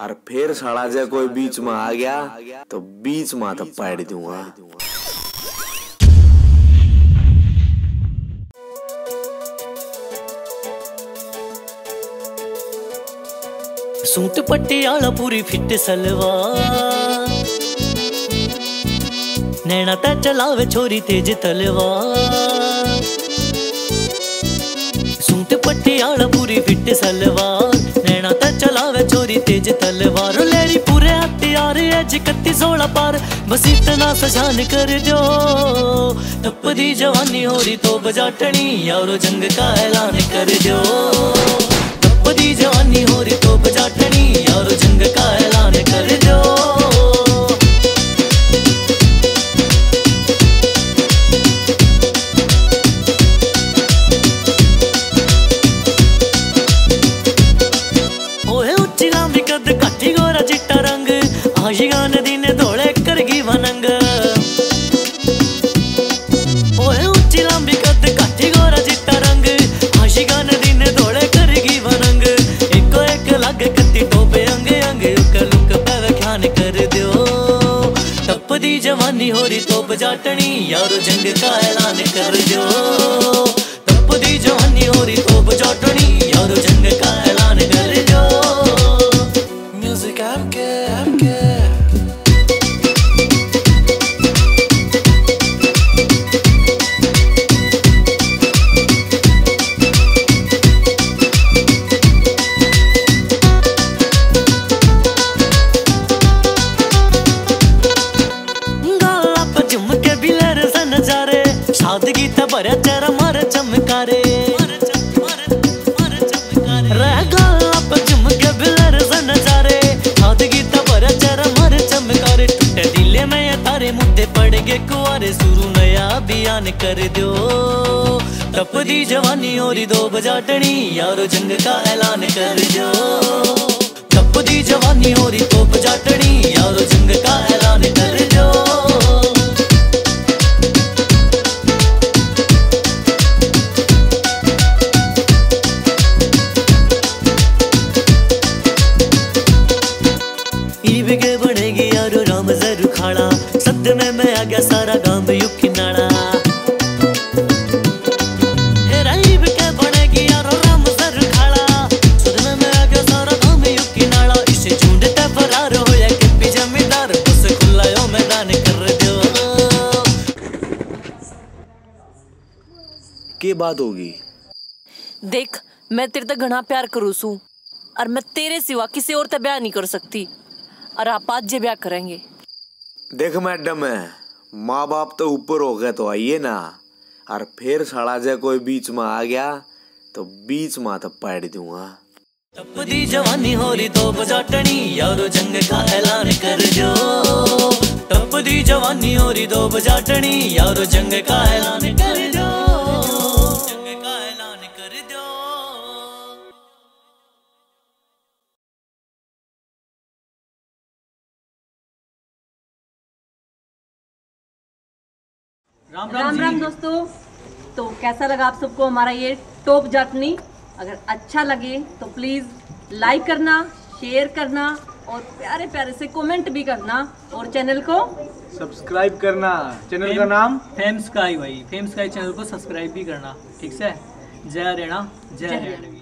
और फिर साला जे कोई बीच में आ गया तो बीच में तो पाड़ दूंगा। सूट पटियाला पूरी फिट सलवार, नैना ते चलावे छोरी तेज तलवार। सूट पटियाला पूरी फिट सलवार, नैना ते चलावे छोरी तेज तलवार। लेरी पूरे हथियार अज 31-16 पार, बस इतना सजान कर जो टप्पदी जवानी हो रही तो बजाटनी यारो जंग का ऐलान कर जो। टप्पदी जवानी हो रही तो बजाटनी यारो जंग का ऐलान कर जो। ओए उच्ची लांबी कद काठी गोरा चिट्टा रंग, आशिका नदी ने धोले करगी वनंग। ओए उच्ची लांबी कद काठी गोरा चिट्टा रंग, आशिका नदी ने धोले करगी वनंग। एको एक लागे कत्ती टोपे अंग अंग, उक लुक पे व्याख्यान कर दो। टप्पदी जवानी हो रही तो बजाटनी यारो जंग का ऐलान कर दो। टप्पदी जवानी हो रही तो बजाटनी यारो जंग का ऐलान कर दो। म्यूजिक आपके सादगी ते भरया चेहरा मारे चमकारे, रह गला पे झुमके बिलर से नजारे। सादगी ते भरया चेहरा मारे चमकारे, टूटे दिले में ये तारे मुद्दे पड़ गए कुआरे। शुरू नया अभियान कर दो। टप्पदी जवानी हो रही दो बजाटनी यारो जंग का ऐलान कर दो। टप्पदी जवानी हो रही तो बजाटनी यारो जंग का ऐलान कर दो। ईबगे बनेगी यारो राम जरू खाड़ा, सद में मैं आ गया सारा गांव युकी नाड़ा। ईबगे बनेगी यारो राम जरू खाड़ा, सद में मैं आ गया सारा गांव युकी नाड़ा। इसे झूंडते फरार हो या किपी जमींदार, उसे खुला यो मैदान कर दो। के बात होगी? देख मैं तेरे तक घना प्यार करूँ सू, और मैं तेरे सिवा किसी और तक ब्याह नहीं कर सकती, और आप आज जे ब्याह करेंगे। देख मैडम, माँ बाप तो ऊपर हो गए तो आइए ना, और फिर साला जे कोई बीच में आ गया तो बीच में तो पाड़ दूंगा। टप्पदी जवानी हो रही तो बजाटनी यारो जंग का ऐलान कर जो। टप्पदी जवानी हो रही तो बजाटनी यारो जंग का ऐलान कर जो। जंग का ऐलान कर दो। राम राम दोस्तों। तो कैसा लगा आप सबको हमारा ये टॉप जर्नी? अगर अच्छा लगे तो प्लीज़ लाइक करना, शेयर करना और प्यारे प्यारे से कमेंट भी करना, और चैनल को सब्सक्राइब करना। चैनल का नाम फेम स्काई भाई, फेम स्काई चैनल को सब्सक्राइब भी करना। ठीक से? जय हरियाणा, जय हरियाणवी।